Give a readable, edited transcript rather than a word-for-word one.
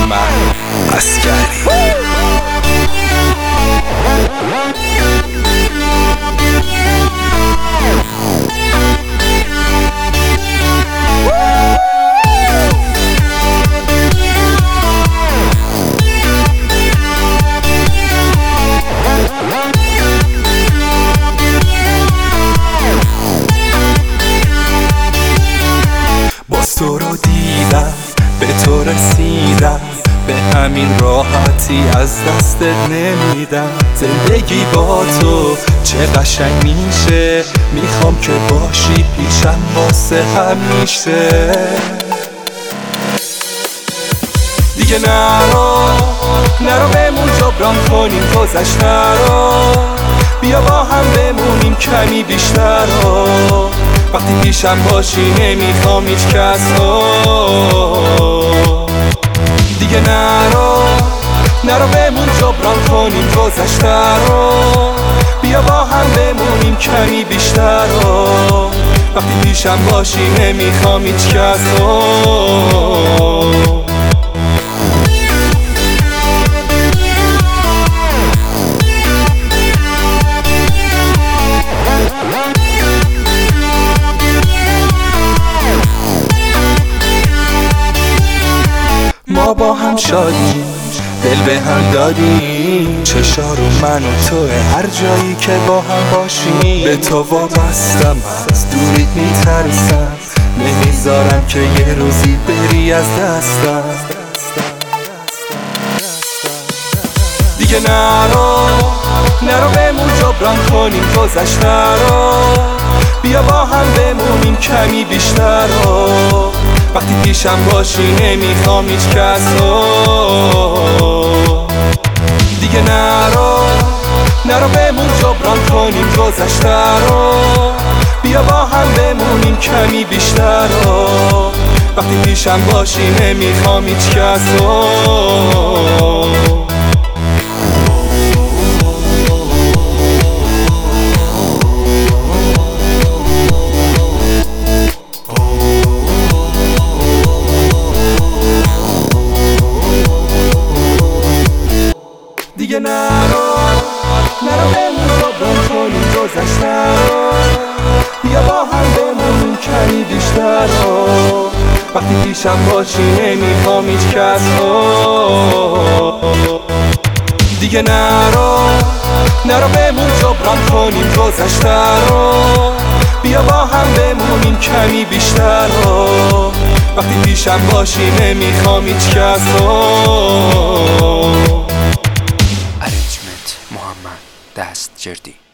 محمد عسکری. تو رو دیدم، به تو رسیدم، به همین راحتی از دستت نمیدم. زندگی با تو چه قشنگ میشه، میخوام که باشی پیشم واسه همیشه. دیگه نرو بمون جبران کنیم گذشته رو، بیا با هم بمونیم کمی بیشتر رو. وقتی پیشم باشی نمیخوام هیچ کس رو. دیگه نرو بمون جبران کنیم گذشته رو، بیا با هم بمونیم کمی بیشتر رو. وقتی پیشم باشی نمیخوام هیچ کس رو. ما با هم شادیم، دل به هم دادیم، چشا رو من و تو هر جایی که با هم باشیم. به تو وابستم، از دوریت میترسم، نمیذارم که یه روزی بری از دستم. دیگه نرو بمون جبران کنیم گذشته رو، بیا با هم بمونیم کمی بیشتر رو. وقتی پیشم باشی نمیخوام هیچ کس رو. دیگه نرو بمون جبران کنیم گذشته رو، بیا با هم بمونیم کمی بیشتر رو. وقتی پیشم باشی نمیخوام هیچ کس رو. دیگه نرو بمون جبران کنیم گذشته رو، بیا با هم بمونیم کمی بیشتر رو. وقتی پیشم باشی نمیخوام هیچ کس رو. دیگه نرو بمون جبران کنیم گذشته رو، بیا با هم بمونیم kami بیشتر رو. وقتی پیشم باشی نمیخوام هیچ کس رو. ارنجمنت محمد دستجردی.